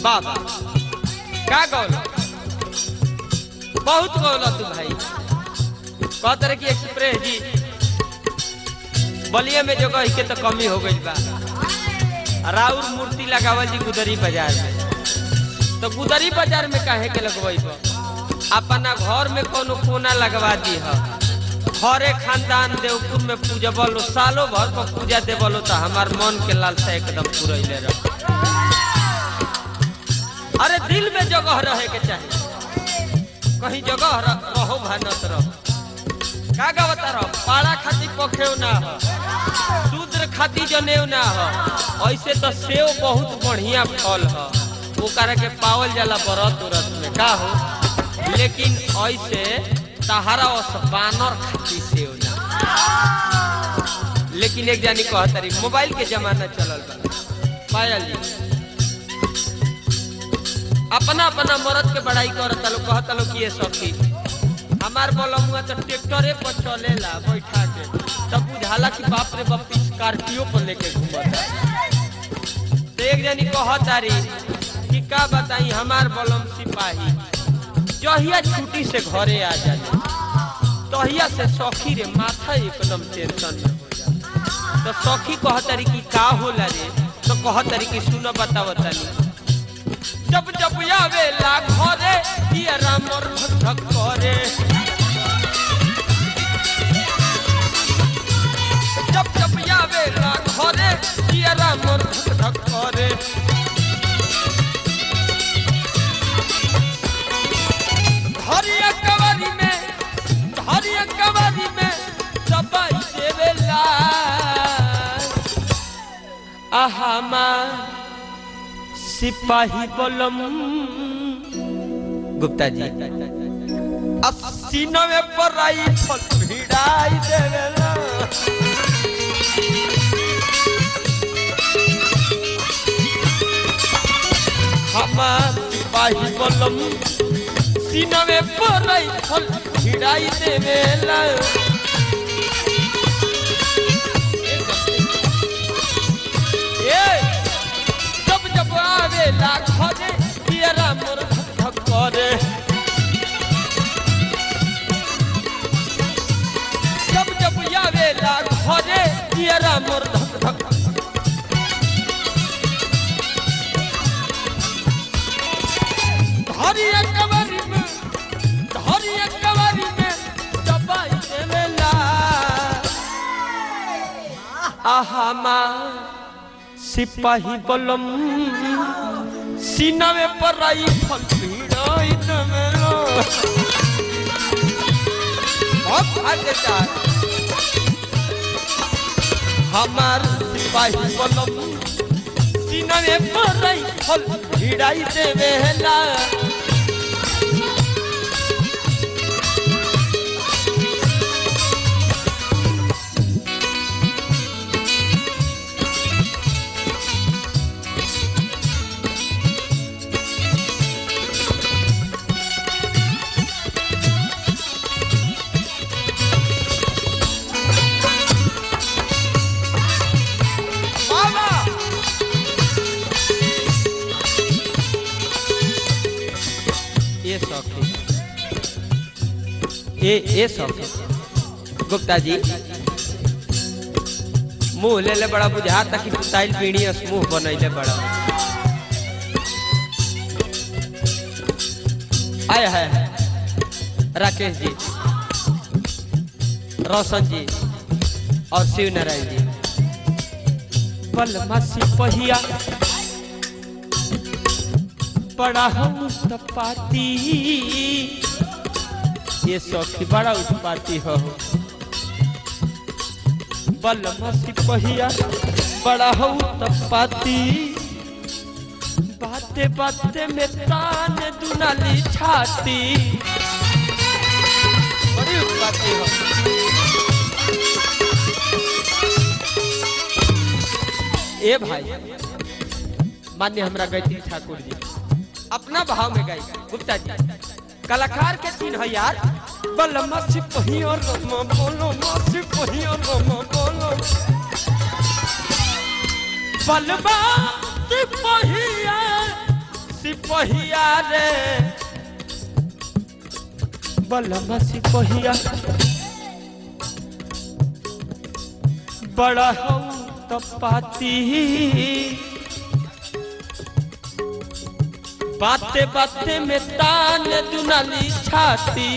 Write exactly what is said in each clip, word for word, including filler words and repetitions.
बाबा का गौल बहुत गौल तू भाई कह तरह की एक्सप्रेस जी बलिया में जगह के तो कमी हो गई बा राउर मूर्ति लगावल जी गुदरी बाजार में तो गुदरी बाजार में काहे के लगवाई बा अपना घर में कोनो कोना लगवा दी है हरे खानदान देवपुर में पूजा बोलो सालों भर पर पूजा दे बोलो तो हमार मन के लालसा एकदम पूरा रह अरे दिल में जगह रहे के चाहिए कहीं जगह रहो भानत रहो का गावता रहो पाड़ा खाती पखेव ना हो शूद्र खाती जनेव ना हो ऐसे तो सेव बहुत बढ़िया फल है वो करे के पावल जाला बरत उरत में का हो लेकिन ऐसे तहारा बानर खाती सेव ना लेकिन एक जानी कहता रही मोबाइल के जमाना चलल बा पायल जी अपना अपना मरद के बड़ाई करता लोग कहता लोग कि ये सखी हमार बोलमुआ तो ट्रैक्टरे पर चलेला बैठा के तब बुझाला कि बाप रे बाप स्कॉर्पियो पर लेके घूमता तो एक जनी कहता रही कि का बताई हमार बोलम सिपाही जहिया छुट्टी से घरे आ जाए तहिया से सखी रे माथा एकदम टेंशन में हो जाता तो सखी कहता रही कि का होला रे तो कहता रही कि सुनो बताओ तनी जब जब आवेला घरे ये रामर धक करे जब जब आवेला घरे ये रामर धक करे धरिया कवारी में धरिया कवारी में दबाई देवेला आहा मां सिपाही बोलम गुप्ता जी अस्सी नवे पर आई फल भिड़ाई देवेला हमार सिपाही बोलम सीनवे पर आई फल भिड़ाई देवेला आवेला घरे ये रामर धक करे जब जब आवेला घरे ये रामर धक धक धरिया कवारी में धरिया कवारी में दबाई देवेला आहा मां सिपाही बोलम सीनवे पर आई फल भिड़ाई देवेला बहुत आगे जा हमार सिपाही बोलम सीनवे पर आई फल भिड़ाई देवेला ए ए सब गुप्ता जी मुंह ले ले बड़ा बुझा तक पुताइल पीढ़ी मुंह बनैले बड़ा आया है राकेश जी रोशन जी और शिव नारायण जी बलमा सिपहिया बड़ा हम तपाती ये सखी बड़ा उत्पाती हो बलमा सिपहिया बड़ा हो तपाती बाते बाते में तान दुनाली छाती बड़ी उत्पाती हो ए भाई मान्य हमरा गायत्री ठाकुर जी अपना भाव में गाई गुप्ता जी कलाकार के चिन्ह है यार बलमा सिपहिया रमा बोलो सिपहिया रमा बोलो बलमा सिपहिया सिपहिया रे बलमा सिपहिया बड़ा हो तो पाती बाते बाते में तान दुनाली छाती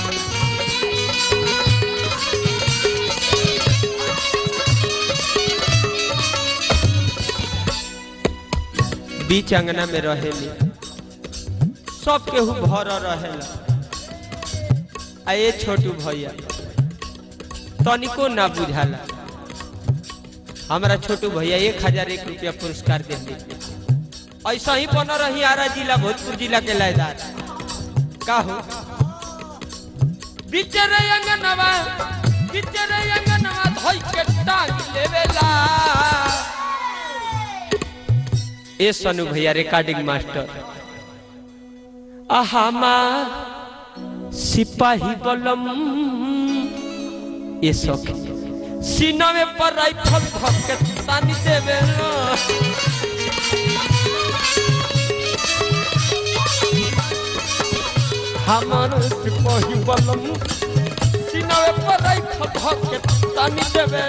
बीच अंगना में रहेली सब केहू भर रहेला आ ये छोटू भैया तनिको ना बुझाला हमारा छोटू भैया एक हजार एक रुपया पुरस्कार देंगे ऐसा ही बना रही आरा जिला भोजपुर जिला के लायदार का हो बिचरे अंगनवा बिचरे अंगनवा धोई के टांग लेवेला ए सनु भैया रिकॉर्डिंग मास्टर आहामा सिपाही बलम ये सखी सीना में पर राइफल धक के तानी देवे हमार सिपाही बलम सीना में पर राइफल धक के तानी देवे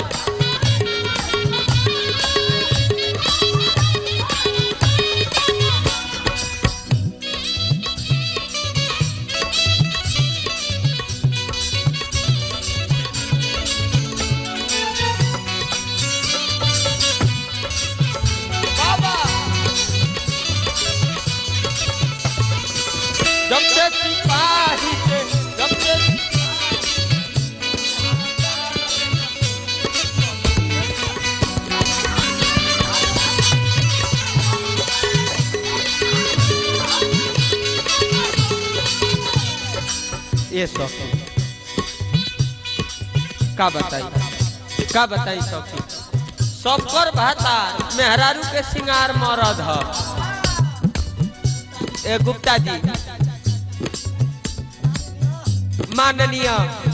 जब से सिपाही से जब से ये सखी का बताई का बताई सखी सबकर भातार मेहरारू के सिंगार मरद है ए गुप्ता जी माननीय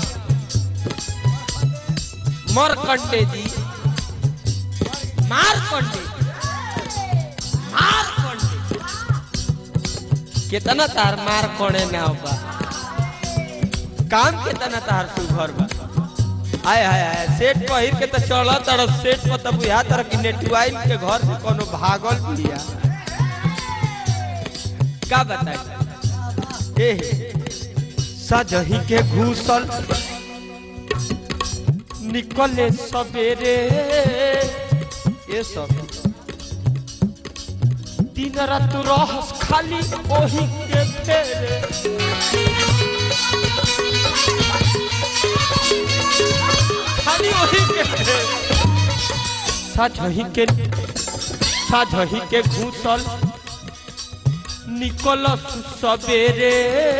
मरकंडे जी मारकंडे मारकंडे कितना तार मार कोने ना होगा काम कितना तार सुघर बा आय हाय हाय सेट पहिर के तो चला तड़ सेट पर तब बुझा तर कि नेटवाइल के घर से कोनो भागल बिया का बताई ए सजही के घूसल निकले सवेरे ये सब दिन रात रहस खाली ओही के फेरे खाली ओही के फेरे सजही के सजही के घूसल निकल सवेरे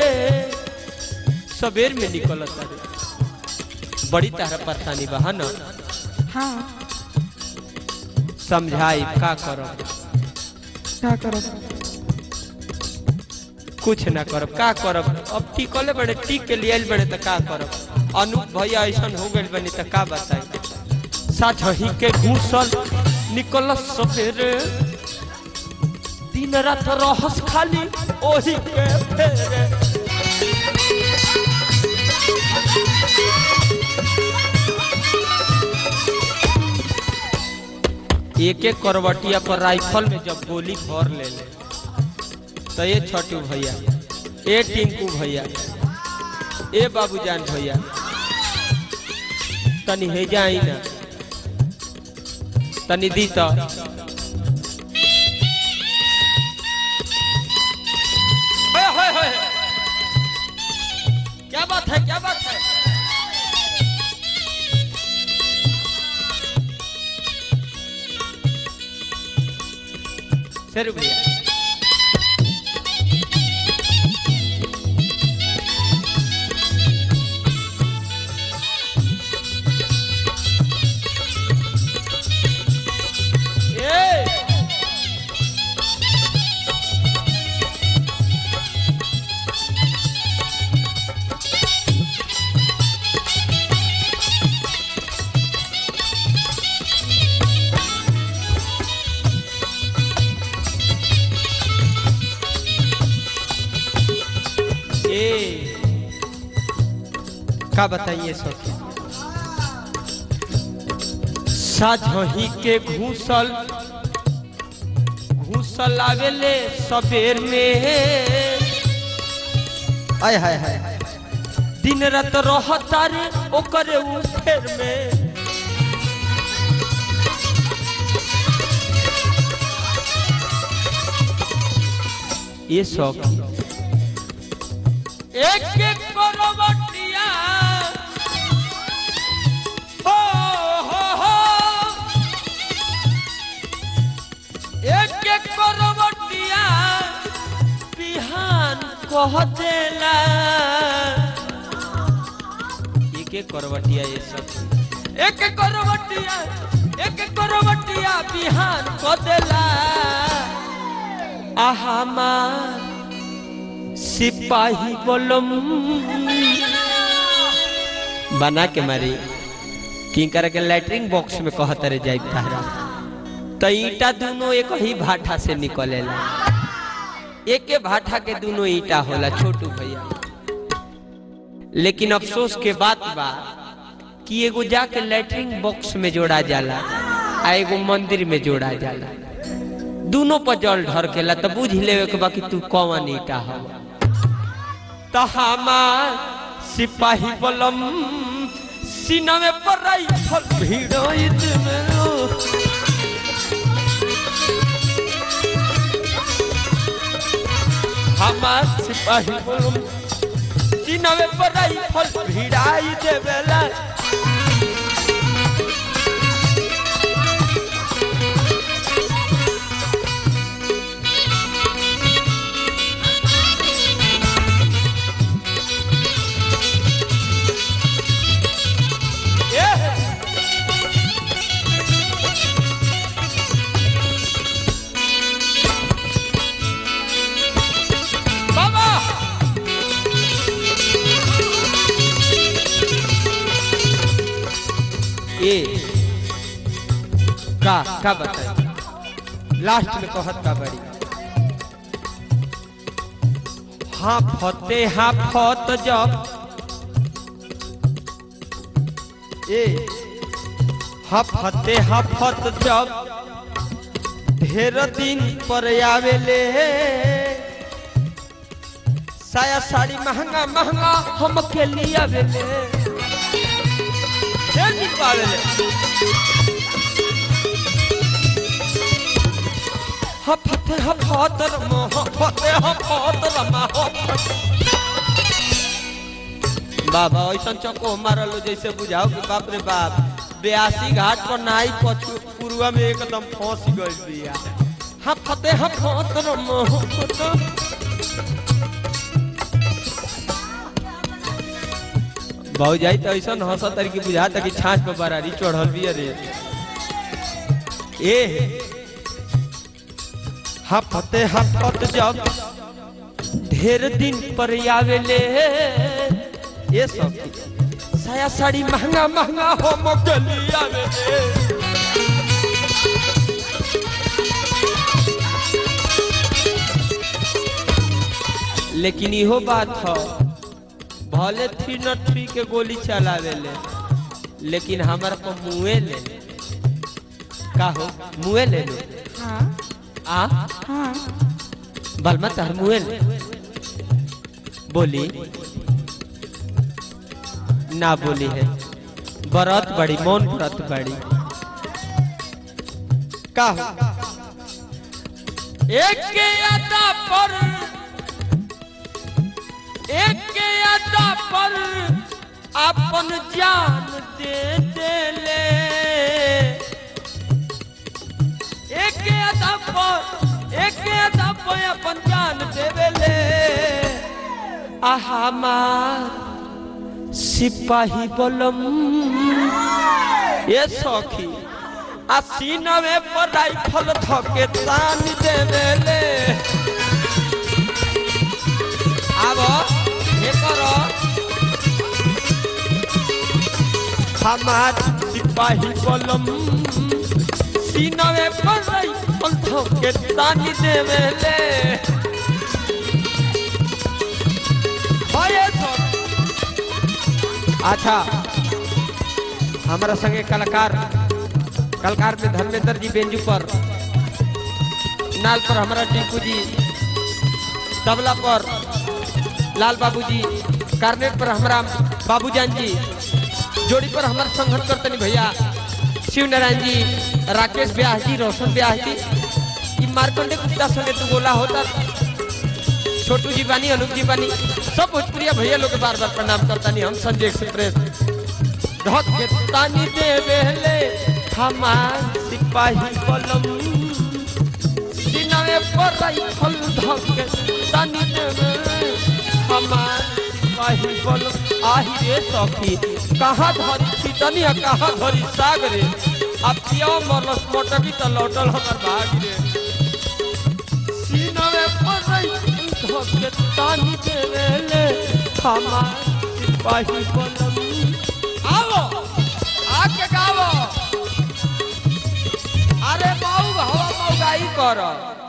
सवेर में निकल बड़ी तारा परेशानी बा न हाँ समझाई का करो क्या करो कुछ ना करो का करो अब टिकले बड़े टिक के लिए बड़े तो का करो अनूप भैया ऐसा हो गए बनी तो का बताई साझही के घूसल निकल सवेरे दिन रात रहस खाली ओही के फेरे एक एक करवटिया पर राइफल में जब गोली भर ले ले तो ये छोटू भैया ए टिंकू भैया ए बाबूजान भैया तनी हे जाई ना तनी दी तो होय होय क्या बात है क्या बात है सर भैया का बताइए सखी साझही के घूसल घूसल आवेले सबेर में आय हाय हाय दिन रात रहता रे ओकरे उफेर में ये सखी एक एक करवटिया हो हो हो एक एक करवटिया बिहान कह देला एक एक करवटिया ये सब एक एक करवटिया एक एक करवटिया बिहान कह देला आहामा सिपाही बोलम बना के मारी किंकर के लैट्रिन बॉक्स में कहत रे जाई तारा तो ईटा दोनों एक ही भाटा से निकलेला एक के भाटा के दोनों ईटा होला छोटू भैया लेकिन अफसोस के बात बा कि एगो जाके लैट्रिन बॉक्स में जोड़ा जाला आ एगो मंदिर में जोड़ा जाला दोनों पर जल ढर केला तो बुझ लेवे के बाकी तू कौन ईटा हो तो हमार सिपाही बलम सीना में पराई फल भीड़ो हमार सिपाही बलम सीना में पराई फल भिड़ाई देवेला ए का का बताई लास्ट में कहत का बड़ी हाँ फते हाँ फत जब ए हाँ फते हाँ फत जब ढेर दिन पर आवेले साया साड़ी महंगा महंगा हम के लिए आवेले बाबा ऐसा चको मारलो जैसे बुझाओ कि बाप रे बाप बयासी घाट पर नाई पछू पूर्वा में एकदम फंस गई बिया हाँ फते हाँ फतर बहु जाई तो ऐसा हंसा तर की बुझा कि छाछ पर बरारी चढ़ल भी अरे ए हाँ फते हाँ फत जब ढेर दिन पर आवेले ये सब साया साड़ी महंगा महंगा हो मोकली आवेले लेकिन इहो बात है भले थ्री नॉट थ्री के गोली चलावेले लेकिन हमारा को मुँहे ले का हो मुँहे ले लो हाँ आ हाँ बलमा तार मुँहे ले बोली ना बोली है बरत बड़ी मौन व्रत बड़ी का हो एक के अदा पर एक के अदा पर अपन जान दे दे ले एक के अदा पर एक के अदा पर अपन जान दे ले हमार सिपाही बलम ये सखी आसीना में पर राइफल धके तान देवे ले आबो हे करो हमार सिपाही बलम सीना में पर राइफल धके तान देवे ले अच्छा हमारा संगे कलाकार कलाकार में धर्मेंद्र जी बेंजू पर, नाल पर हमारा टीपू जी, तबला पर लाल बाबू जी, कार्नेट पर हमारा बाबूजान जी, जोड़ी पर हमारा संघर्ष करते नहीं भैया शिव नारायण जी, राकेश ब्याह जी, रोशन ब्याह जी, मार्कंडे गुप्ता संगे तू बोला होता, छोटू जी बानी, अनूप जी बानी, सब भोजपुरिया भैया लोग बार बार प्रणाम करता नहीं। हम संजय एक्सप्रेस धक के तानी दे बेले हमार सिपाही बलम सिनावे पर राइफल धक के तानी दे बेले हमार सिपाही बलम। आही रे सखी कहाँ धरी छितनी कहाँ धरी साग रे, अब पियो मरलस मोटकी तो लौटल हमार भाग रे। सिनावे पर राइफल धक के तानी दे बेले हमार सिपाही बलम। आओ आके गाओ, अरे मऊ हवा मऊ गाई कर।